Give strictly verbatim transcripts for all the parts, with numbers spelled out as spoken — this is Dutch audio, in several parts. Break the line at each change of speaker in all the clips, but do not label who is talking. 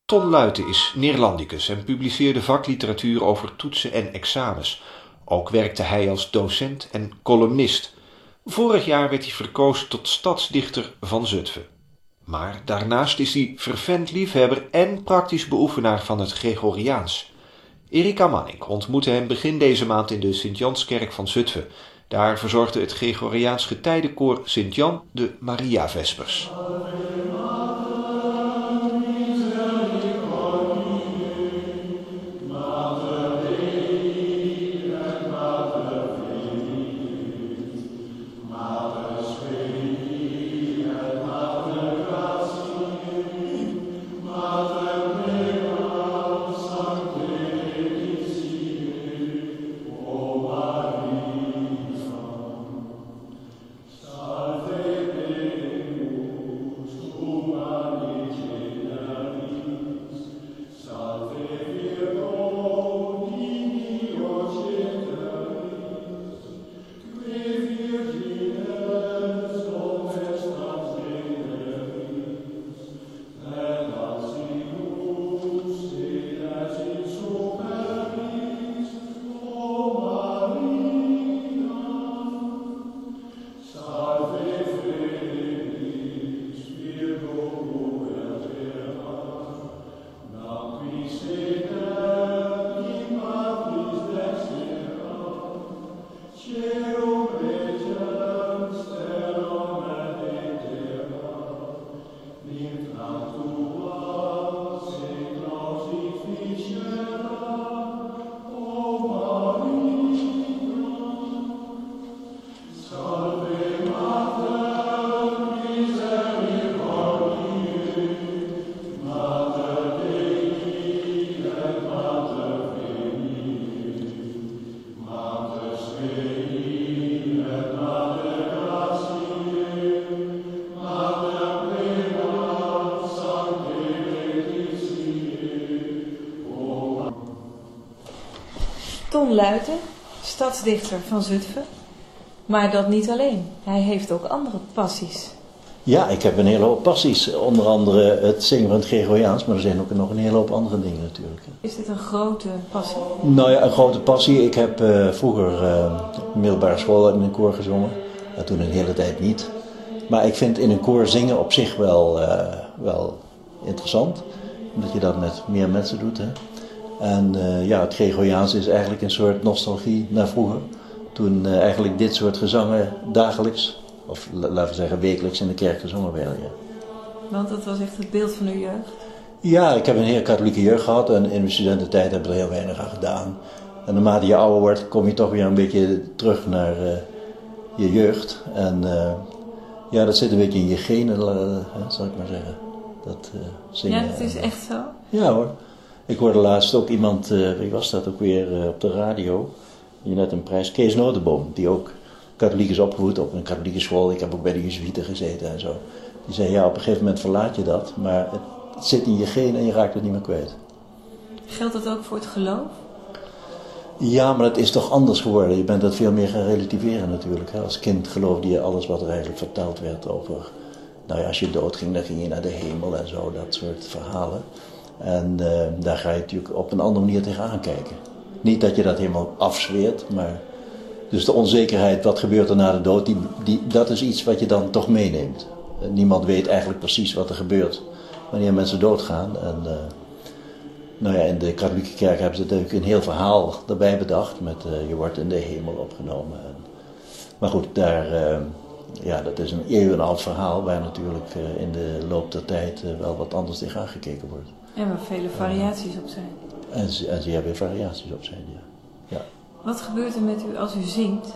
Ton Luiten is Neerlandicus en publiceerde vakliteratuur over toetsen en examens. Ook werkte hij als docent en columnist. Vorig jaar werd hij verkozen tot stadsdichter van Zutphen. Maar daarnaast is hij fervent liefhebber en praktisch beoefenaar van het Gregoriaans. Erika Manning ontmoette hem begin deze maand in de Sint-Janskerk van Zutphen. Daar verzorgde het Gregoriaans getijdenkoor Sint-Jan de Mariavespers.
Ton Luiten, stadsdichter van Zutphen. Maar dat niet alleen. Hij heeft ook andere passies.
Ja, ik heb een hele hoop passies. Onder andere het zingen van het Gregoriaans, maar er zijn ook nog een hele hoop andere dingen natuurlijk.
Is dit een grote passie?
Nou ja, een grote passie. Ik heb uh, vroeger uh, op de middelbare school in een koor gezongen. En toen een hele tijd niet. Maar ik vind in een koor zingen op zich wel, uh, wel interessant. Omdat je dat met meer mensen doet. Hè. En uh, ja, het Gregoriaans is eigenlijk een soort nostalgie naar vroeger. Toen uh, eigenlijk dit soort gezangen dagelijks, of laten we zeggen wekelijks in de kerk gezongen werden. Ja.
Want dat was echt het beeld van uw jeugd?
Ja, ik heb een heel katholieke jeugd gehad en in mijn studententijd heb ik er heel weinig aan gedaan. En naarmate je ouder wordt, kom je toch weer een beetje terug naar uh, je jeugd. En uh, ja, dat zit een beetje in je genen, uh, zal ik maar zeggen. Dat uh, zingen.
Ja, dat is echt zo?
Ja hoor. Ik hoorde laatst ook iemand, uh, wie was dat ook weer, uh, op de radio, die net een prijs, Kees Notenboom, die ook katholiek is opgevoed op een katholieke school. Ik heb ook bij de Jezuïeten gezeten en zo. Die zei, ja, op een gegeven moment verlaat je dat, maar het, het zit in je genen en je raakt het niet meer kwijt.
Geldt dat ook voor het geloof?
Ja, maar het is toch anders geworden. Je bent dat veel meer gaan relativeren natuurlijk. Hè. Als kind geloofde je alles wat er eigenlijk verteld werd over, nou ja, als je doodging, dan ging je naar de hemel en zo, dat soort verhalen. En uh, daar ga je natuurlijk op een andere manier tegenaan kijken. Niet dat je dat helemaal afzweert, maar dus de onzekerheid, wat gebeurt er na de dood, die, die, dat is iets wat je dan toch meeneemt. Uh, niemand weet eigenlijk precies wat er gebeurt wanneer mensen doodgaan. En uh, nou ja, in de katholieke kerk hebben ze natuurlijk een heel verhaal daarbij bedacht met uh, je wordt in de hemel opgenomen. En, maar goed, daar, uh, ja, dat is een eeuwenoud verhaal waar natuurlijk uh, in de loop der tijd uh, wel wat anders tegenaan gekeken wordt.
En waar vele variaties op zijn.
En ze, en ze hebben weer variaties op zijn, ja. ja.
Wat gebeurt er met u als u zingt?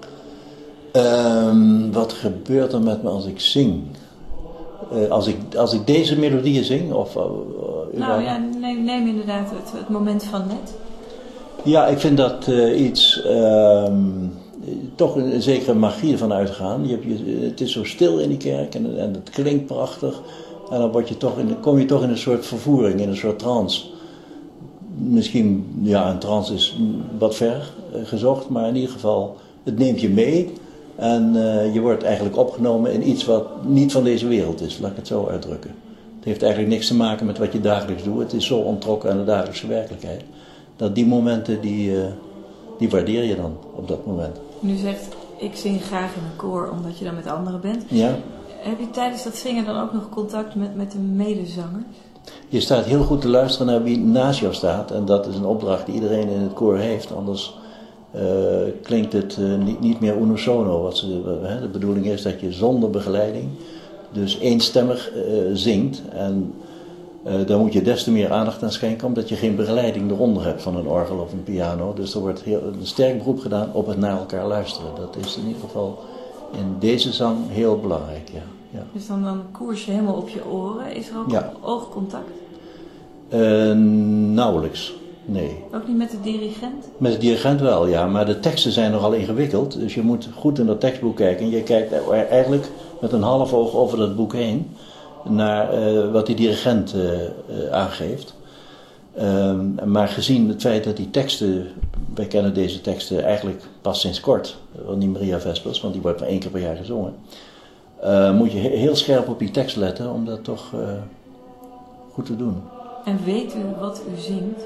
Um, wat gebeurt er met me als ik zing? Uh, als, ik, als ik deze melodieën zing? Of, uh, uh,
nou ja, neem, neem inderdaad het, het moment van net.
Ja, ik vind dat uh, iets, uh, toch een, een zekere magie ervan uitgaan. Je hebt, je, het is zo stil in die kerk en, en het klinkt prachtig. En dan word je toch in, kom je toch in een soort vervoering, in een soort trance. Misschien, ja, een trance is wat ver uh, gezocht, maar in ieder geval, het neemt je mee. En uh, je wordt eigenlijk opgenomen in iets wat niet van deze wereld is, laat ik het zo uitdrukken. Het heeft eigenlijk niks te maken met wat je dagelijks doet. Het is zo ontrokken aan de dagelijkse werkelijkheid. Dat die momenten, die, uh, die waardeer je dan op dat moment.
Nu zegt, ik zing graag in een koor omdat je dan met anderen bent.
Ja.
Heb je tijdens dat zingen dan ook nog contact met, met de medezangers?
Je staat heel goed te luisteren naar wie naast jou staat. En dat is een opdracht die iedereen in het koor heeft. Anders uh, klinkt het uh, niet, niet meer unisono. Wat ze, uh, de bedoeling is dat je zonder begeleiding, dus eenstemmig uh, zingt. En uh, daar moet je des te meer aandacht aan schenken, omdat je geen begeleiding eronder hebt van een orgel of een piano. Dus er wordt heel, een sterk beroep gedaan op het naar elkaar luisteren. Dat is in ieder geval in deze zang heel belangrijk, ja. Ja.
Dus dan, dan koers je helemaal op je oren. Is er ook
Ja.
oogcontact?
Uh, nauwelijks, nee.
Ook niet met de dirigent?
Met de dirigent wel, ja, maar de teksten zijn nogal ingewikkeld. Dus je moet goed in dat tekstboek kijken. En je kijkt eigenlijk met een half oog over dat boek heen naar uh, wat die dirigent uh, uh, aangeeft. Um, maar gezien het feit dat die teksten, wij kennen deze teksten eigenlijk pas sinds kort, van die Maria Vespers, want die wordt maar één keer per jaar gezongen. Uh, moet je heel scherp op die tekst letten om dat toch uh, goed te doen.
En weet u wat u zingt?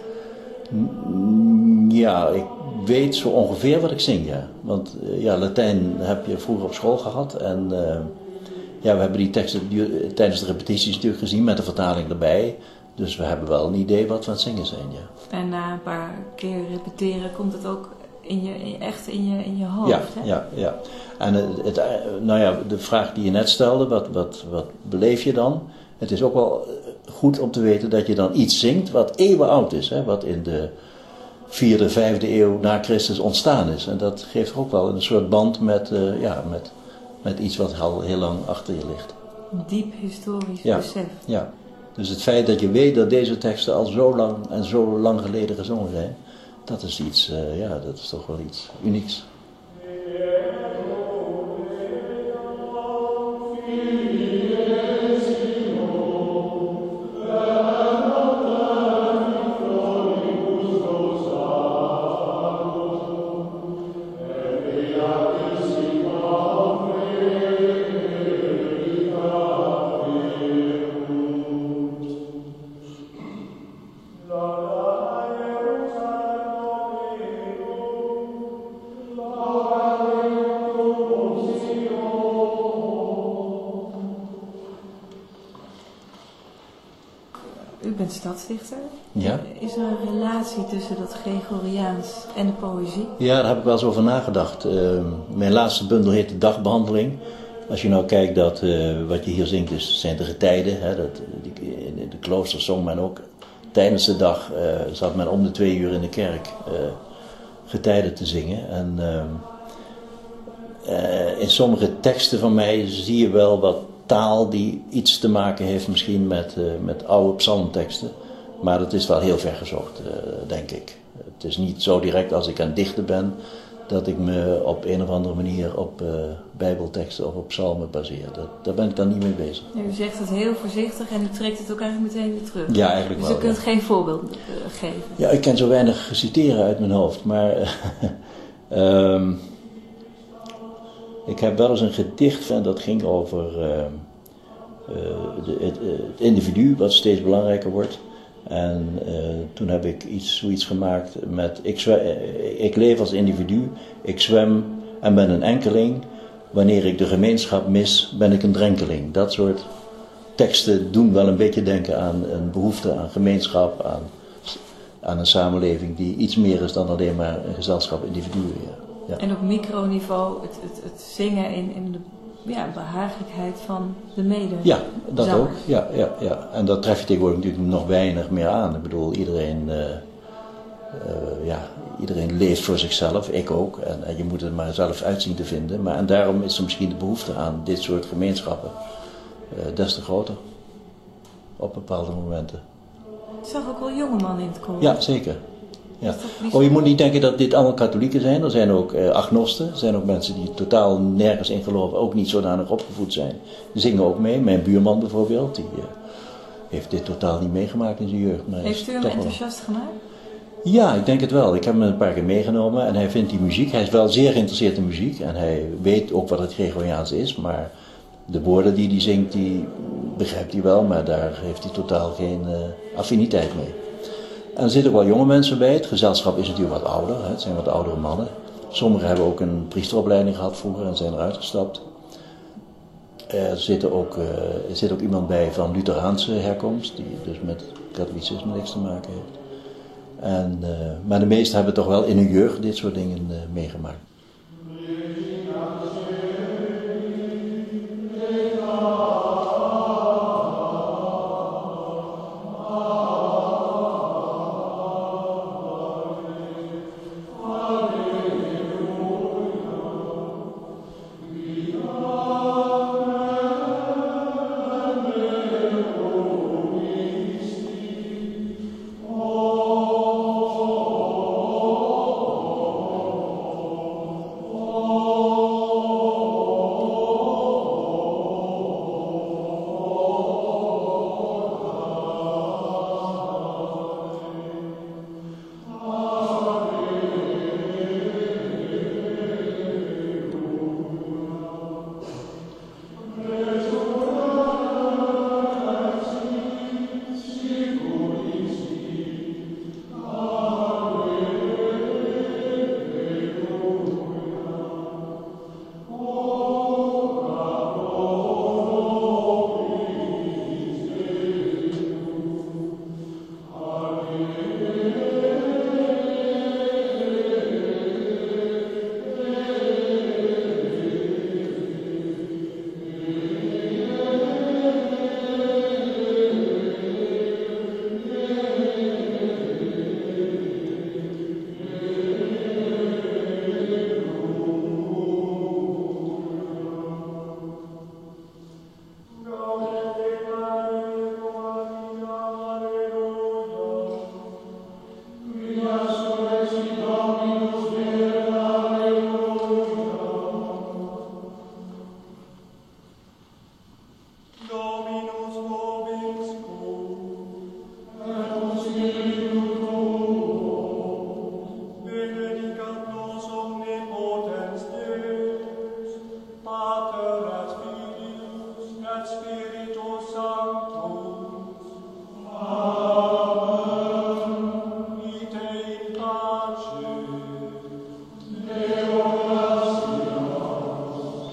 Ja, ik weet zo ongeveer wat ik zing, ja. Want uh, ja, Latijn heb je vroeger op school gehad. En uh, ja, we hebben die teksten die, tijdens de repetities natuurlijk gezien met de vertaling erbij. Dus we hebben wel een idee wat we aan het zingen zijn, ja.
En na een paar keer repeteren komt het ook in je, in, echt in je, in je hoofd,
ja,
hè?
Ja, ja. En het, het, nou ja, de vraag die je net stelde, wat, wat, wat beleef je dan? Het is ook wel goed om te weten dat je dan iets zingt wat eeuwen oud is. Hè? Wat in de vierde, vijfde eeuw na Christus ontstaan is. En dat geeft ook wel een soort band met, uh, ja, met, met iets wat al heel lang achter je ligt.
Diep historisch
ja,
besef.
Ja. Dus het feit dat je weet dat deze teksten al zo lang en zo lang geleden gezongen zijn, dat is iets, uh, ja, dat is toch wel iets unieks.
U bent stadsdichter.
Ja.
Is er een relatie tussen dat Gregoriaans en de poëzie?
Ja, daar heb ik wel eens over nagedacht. Uh, mijn laatste bundel heet de Dagbehandeling. Als je nou kijkt dat uh, wat je hier zingt, dus zijn de getijden. Hè, dat, die, in de kloosters zong men ook tijdens de dag, uh, zat men om de twee uur in de kerk uh, getijden te zingen. En uh, uh, in sommige teksten van mij zie je wel wat taal die iets te maken heeft misschien met, uh, met oude psalmteksten. Maar dat is wel heel ver gezocht, uh, denk ik. Het is niet zo direct als ik aan het dichten ben, dat ik me op een of andere manier op uh, bijbelteksten of op psalmen baseer. Dat, daar ben ik dan niet mee bezig.
Ja, u zegt het heel voorzichtig en u trekt het ook eigenlijk meteen weer terug.
Ja, eigenlijk
dus
wel.
Dus u kunt
ja.
geen voorbeeld uh, geven?
Ja, ik kan zo weinig citeren uit mijn hoofd, maar um, ik heb wel eens een gedicht van, dat ging over uh, uh, de, het, het individu wat steeds belangrijker wordt. En uh, toen heb ik iets, zoiets gemaakt met, ik, zwem, ik leef als individu, ik zwem en ben een enkeling. Wanneer ik de gemeenschap mis, ben ik een drenkeling. Dat soort teksten doen wel een beetje denken aan een behoefte aan gemeenschap, aan, aan een samenleving die iets meer is dan alleen maar een gezelschap individuen. Ja. Ja.
En op microniveau het, het, het zingen in, in de ja, behagelijkheid van de mede.
Ja, dat
zangers.
ook. Ja, ja, ja. En dat tref je tegenwoordig natuurlijk nog weinig meer aan. Ik bedoel, iedereen, uh, uh, ja, iedereen leeft voor zichzelf, ik ook. En, en je moet het maar zelf uitzien te vinden. Maar, en daarom is er misschien de behoefte aan dit soort gemeenschappen uh, des te groter. Op bepaalde momenten.
Ik zag ook wel jonge mannen in het koor.
Ja, zeker. Ja. Oh, je moet niet denken dat dit allemaal katholieken zijn. Er zijn ook uh, agnosten. Er zijn ook mensen die totaal nergens in geloven, ook niet zodanig opgevoed zijn. Die zingen ook mee. Mijn buurman bijvoorbeeld, die uh, heeft dit totaal niet meegemaakt in zijn jeugd. Maar
heeft u hem enthousiast wel gemaakt?
Ja, ik denk het wel. Ik heb hem een paar keer meegenomen en hij vindt die muziek. Hij is wel zeer geïnteresseerd in muziek en hij weet ook wat het Gregoriaans is, maar De woorden die hij zingt, die begrijpt hij wel, maar daar heeft hij totaal geen uh, affiniteit mee. En er zitten ook wel jonge mensen bij. Het gezelschap is natuurlijk wat ouder, hè. Het zijn wat oudere mannen. Sommigen hebben ook een priesteropleiding gehad vroeger en zijn eruit gestapt. Er zit ook, uh, er zit ook iemand bij van Lutheraanse herkomst, die dus met katholicisme niks te maken heeft. En, uh, maar de meesten hebben toch wel in hun jeugd dit soort dingen uh, meegemaakt.